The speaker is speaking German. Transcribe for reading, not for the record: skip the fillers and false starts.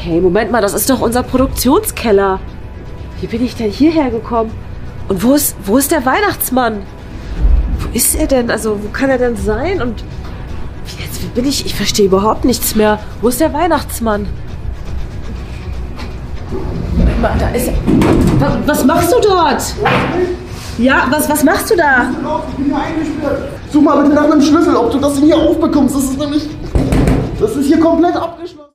Hey, Moment mal, das ist doch unser Produktionskeller. Wie bin ich denn hierher gekommen? Und wo ist der Weihnachtsmann? Wo ist er denn? Also, wo kann er denn sein? Und wie bin ich? Ich verstehe überhaupt nichts mehr. Wo ist der Weihnachtsmann? Moment mal, da ist er. Was machst du dort? Ja, was machst du da? Ich bin hier eingesperrt. Such mal bitte nach einem Schlüssel, ob du das hier aufbekommst. Das ist hier komplett abgeschlossen.